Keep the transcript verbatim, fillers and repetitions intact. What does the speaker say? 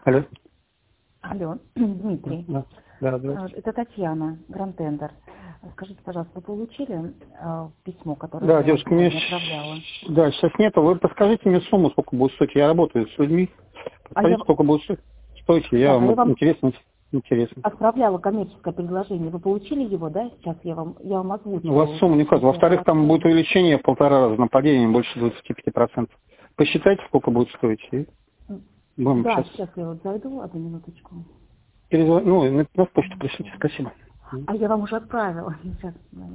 Алло. Алло, Дмитрий. Да, да, здравствуйте. Это Татьяна, Грантендер. Скажите, пожалуйста, вы получили э, письмо, которое Да, я вам девушка, мне сегодня отправляла? да, сейчас нету. Вы подскажите мне сумму, сколько будет стоить. Я работаю с людьми. А я, Подскажите, сколько будет стоить. Стойте, я да, вам я вам интересно. интересно. отправляла коммерческое предложение. Вы получили его, да? Сейчас я вам, я вам У вас озвучивала. сумма не входит. Во-вторых, там будет увеличение в полтора раза на падение, больше двадцати пяти процентов. Посчитайте, сколько будет стоить. И будем Да, сейчас... сейчас я вот зайду, одну минуточку. Перезвон... Ну, на почту пришлите. Спасибо. А я вам уже отправила. Сейчас,